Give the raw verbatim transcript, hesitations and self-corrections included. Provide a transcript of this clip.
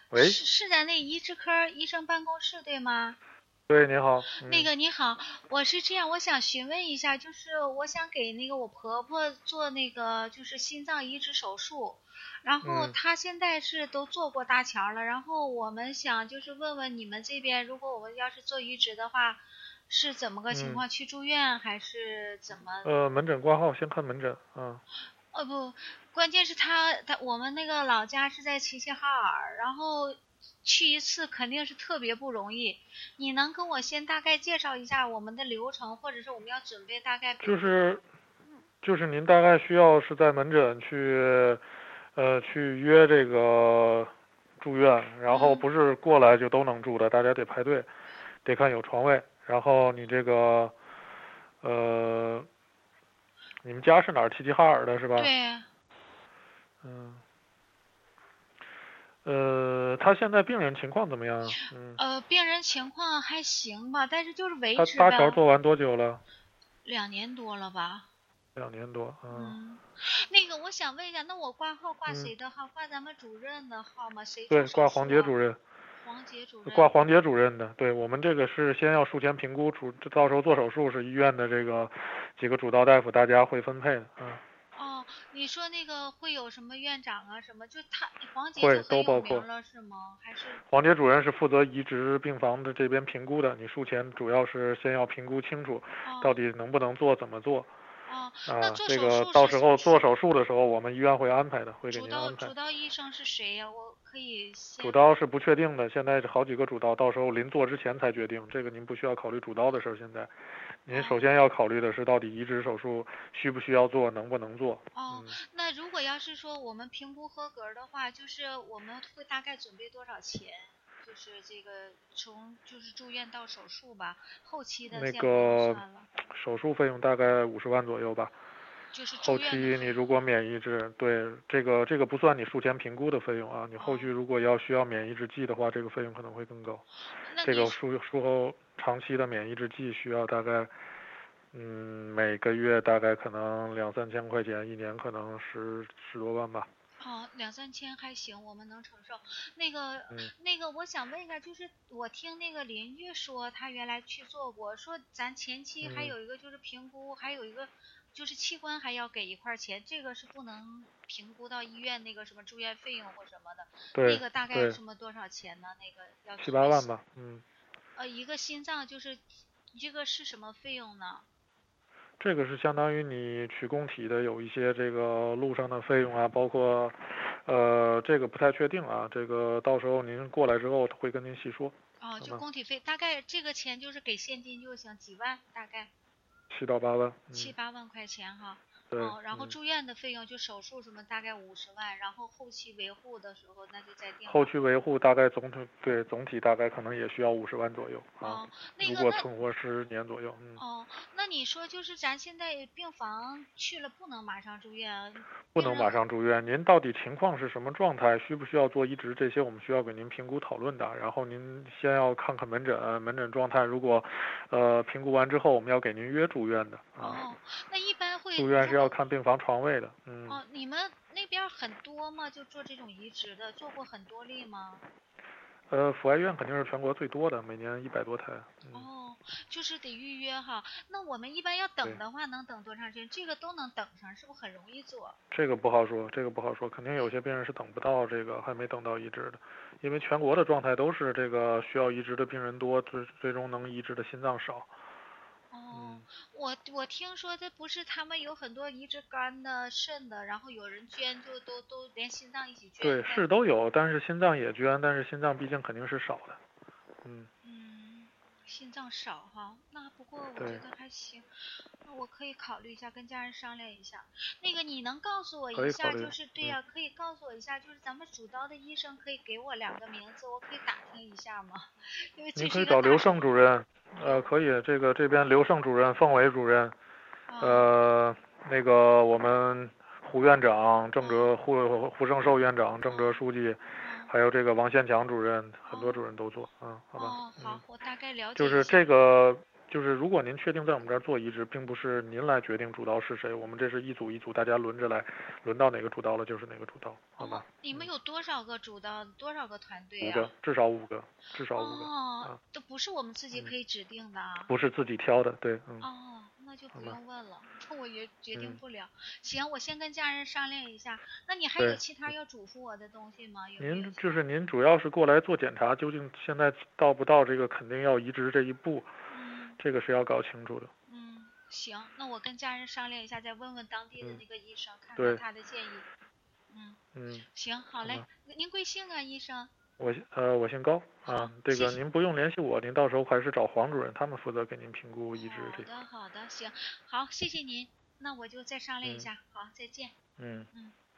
喂， 是是在那移植科医生办公室对吗？ 对，你好， 那嗯个你好，我是这样，我想询问一下，就是我想给那个我婆婆做那个就是心脏移植手术，然后嗯她现在是都做过搭桥了，然后我们想就是问问你们这边，如果我们要是做移植的话，是怎么个情嗯， 况？去住院还是怎么？ 呃，门诊挂号，先看门诊啊。 呃不，关键是他他我们那个老家是在齐齐哈尔，然后去一次肯定是特别不容易。你能跟我先大概介绍一下我们的流程，或者是我们要准备大概，比如说， 就是就是您大概需要是在门诊去呃去约这个住院，然后嗯， 不是过来就都能住的，大家得排队，得看有床位。然后你这个呃，你们家是哪儿？齐齐哈尔的是吧？ 对， 嗯，呃，他现在病人情况怎么样？嗯， 呃，病人情况还行吧，但是就是维他搭桥持呗， 做完多久了？ 两年多了吧。 两年多，嗯嗯，那个我想问一下，那我挂号挂嗯， 谁的号？挂咱们主任的号吗？谁做对，挂手术啊？ 黄杰主任。 黄杰主任。 挂黄杰主任的，对我们这个是先要术前评估，主到时候做手术是医院的这个几个主刀大夫，大家会分配的，嗯， 哦，你说那个会有什么院长啊什么？就他黄杰就会很都包括。 有名了是吗？还是黄杰主任是负责移植病房的这边评估的，你术前主要是先要评估清楚，到哦底能不能做，怎么做， 哦？那啊， 做这个手术是到时候做是手术的时候，我们医院会安排的，会给主您安排。 刀主刀医生是谁呀？我可以先主刀是不确定的，现在是好几个主刀，到时候临做之前才决定，这个您不需要考虑主刀的事儿，现在。您首哦先要考虑的是，到底移植手术需不需要做，能不能做？ 哦。 嗯， 那如果要是说我们评估合格的话，就是我们会大概准备多少钱？就是这个从就是住院到手术吧，后期的那先不用个算了， 手术费用大概五十万左右吧。 就是住后期院的你费用啊。 如果免移植，对这个这个不算你术前评估的费用啊，你后续哦， 如果要需要免移植剂的话，这个费用可能会更高。 那你这个术术后长期的免移植剂需要大概，嗯，每个月大概可能两三千块钱，一年可能十十多万吧。 哦，两三千还行，我们能承受。那个， 嗯那个，我想问一下，就是我听那个邻居说，他原来去做过，说咱前期还嗯， 有一个就是评估，还有一个就是器官还要给一块钱，这个是不能评估到医院那个什么住院费用或什么的。那对个大概对， 什么多少钱呢？那个要七准备心， 八万吧。嗯。 呃，一个心脏就是这个是什么费用呢？ 这个是相当于你取供体的有一些这个路上的费用啊，包括，呃，这个不太确定啊，这个到时候您过来之后会跟您细说， 哦，就好吗？ 工体费，大概这个钱就是给现金就行，几万大概。 七到八万，嗯， 七八万块钱哈， 对， 哦，然后嗯， 住院的费用就手术什么大概五十万，然后后期维护的时候那就再定了。 后期维护大概总体对总体大概可能也需要五十万左右啊， 哦，那如个那果存活十年左右，嗯， 哦，那你说就是咱现在病房去了不能马上住院， 不能马病人很上住院。您到底情况是什么状态？需不需要做移植？这些我们需要给您评估讨论的。然后您先要看看门诊，门诊状态。如果，呃，评估完之后，我们要给您约住院的啊。 哦，那一般会住院是要如果看病房床位的。嗯， 哦你们那边很多吗？就做这种移植的，做过很多例吗？ 呃，阜外医院肯定是全国最多的，每年一百多台。嗯， 哦，就是得预约哈。那我们一般要等对， 的话，能等多长时间？这个都能等上，是不是很容易做？ 这个不好说，这个不好说，肯定有些病人是等不到这个，还没等到移植的，因为全国的状态都是这个需要移植的病人多，最最终能移植的心脏少。 哦， 嗯， 我我听说这不是他们有很多移植肝的、肾的，然后有人捐就都都连心脏一起捐， 对， 但是都有，但是心脏也捐，但是心脏毕竟肯定是少的。嗯， 嗯，心脏少哈。那不过我觉对， 得还行，那我可以考虑一下，跟家人商量一下。那个你能告诉我一下， 可以考虑。 就是对嗯， 呀、可以告诉我一下，就是咱们主刀的医生可以给我两个名字，我可以打听一下吗？因为这您可是一个大以找刘胜主任，呃， 啊可以，这个这边刘胜主任、凤伟主任， 啊呃，那个我们胡院长、郑啊哲、胡胡胜寿院长、郑哲啊书记， 啊还有这个王先强主任，很多哦主任都做，嗯，好吧， 哦，好， 嗯， 我大概了就是解一下。 这个就是如果您确定在我们这儿做移植，并不是您来决定主刀是谁，我们这是一组一组，大家轮着来，轮到哪个主刀了就是哪个主刀，好吗？ 哦，你们有多少个主刀，多少个团队啊？ 五个，至少五个，至少五个。 哦， 啊， 都不是我们自己可以指定的啊。 不是自己挑的，对，嗯。 哦，那就不用问了，这我也决定嗯不了。行，我先跟家人商量一下。那你还有对其他要嘱咐我的东西吗？有没有您其他就是您主要是过来做检查，究竟现在到不到这个肯定要移植这一步， 嗯这个是要搞清楚的。 嗯，行，那我跟家人商量一下，再问问当地的嗯那个医生，看对看他的建议。嗯， 嗯， 行，好嘞。您贵姓啊，医生？ 我呃我姓高好啊，这谢谢个您不用联系我，您到时候还是找黄主任，他们负责给您评估移植这个。 好的，好的，行，好，谢谢您。那我就再商量一嗯下。好，再见。 嗯。 嗯。